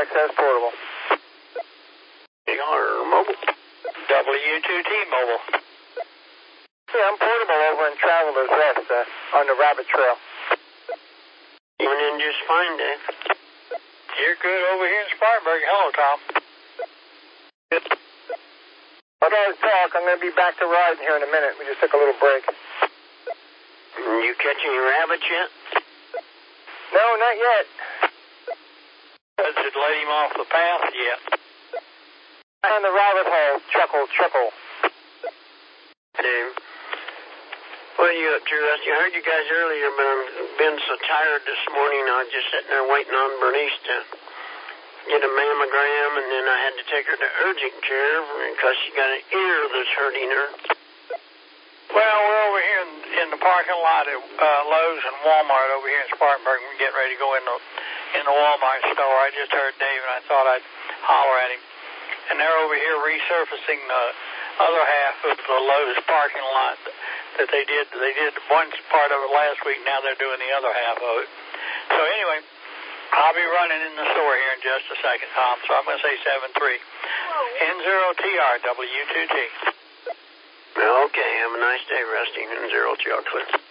access portable. TR mobile. W2T mobile. Yeah, I'm portable over in Traveler's Rest on the Rabbit Trail. You went in just fine, Dave. You're good over here in Spartanburg. Hello, Tom. Good. I'll talk. I'm going to be back to riding here in a minute. We just took a little break. You catch any rabbits yet? No, not yet. Has it let him off the path yet? On the rabbit hole. Chuckle. Dave. What are you up to, Rusty? I heard you guys earlier, but I've been so tired this morning. I was just sitting there waiting on Bernice to get a mammogram, and then I had to take her to urgent care because she got an ear that's hurting her. Well, we're over here in the parking lot at Lowe's and Walmart over here in Spartanburg. We're getting ready to go in the Walmart store. I just heard Dave, and I thought I'd holler at him. And they're over here resurfacing the other half of the Lowe's parking lot that they did. They did one part of it last week. Now they're doing the other half of it. So anyway, I'll be running in the store here in just a second, Tom. So I'm going to say 73. N0TR W2T. Okay, have a nice day, Rusty. N0TR clear.